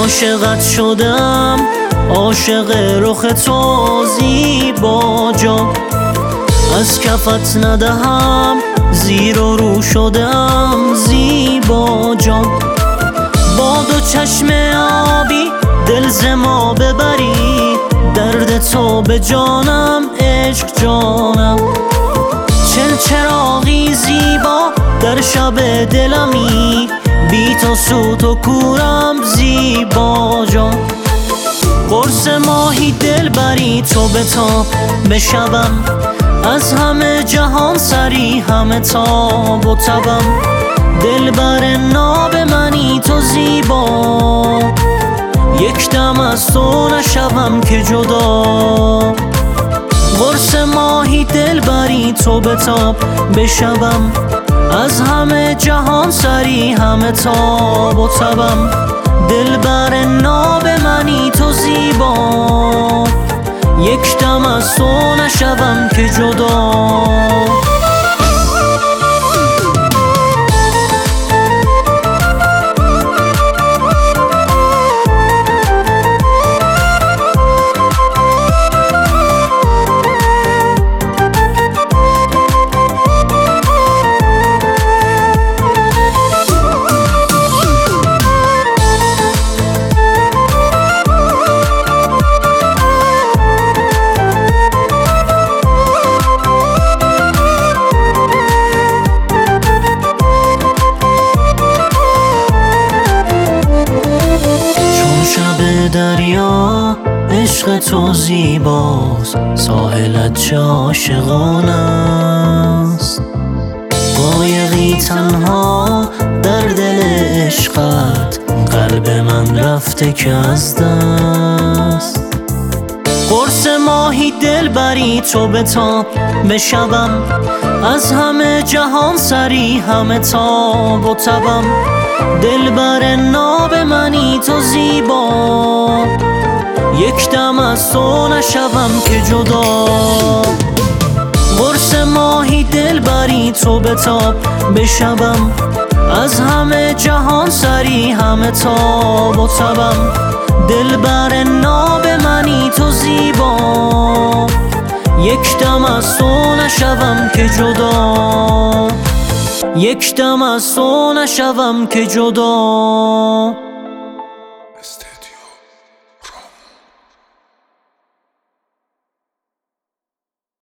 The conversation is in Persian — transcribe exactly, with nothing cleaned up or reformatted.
عاشقت شدم، عاشق رخ تو زیبا جان. از کفت ندهم زیر و رو شدم زیبا جان. با دو چشم آبی دل ز ما ببری، درد تو به جانم عشق جانم. چل چراغی زیبا در شب دلمی، بی تو سوت و کورم زیبا جان. قرص ماهی دل بری تو بتاب بشوم، از همه جهان سری همه تاب و تبم. دل بر ناب منی تو زیبا، یک دم از تو نشوم که جدا. قرص ماهی دل بری تو بتاب بشوم، از همه جهان سری همه تاب و تبم. دل بر ناب منی تو زیبا، یک دم از تو نشوم که جدا. دریا عشق تو زیباست، ساحلت چه عاشقانه است. قایقی تنها در دل عشقت، قلب من رفته که از دست. قرص ماهی دل بری تو بتاب بشوم، از همه جهان سری همه تاب و تبم. دل بر ناب منی تو زیبا، یک دم از تو نشوم که جدا. قرص ماهی دل بری تو بتاب بشوم، از همه جهان سری همه تاب و تبم. دل بر ناب منی تو زیبا، یک دم از تو نشوم که جدا. یک دم از تو نشوم که جدا.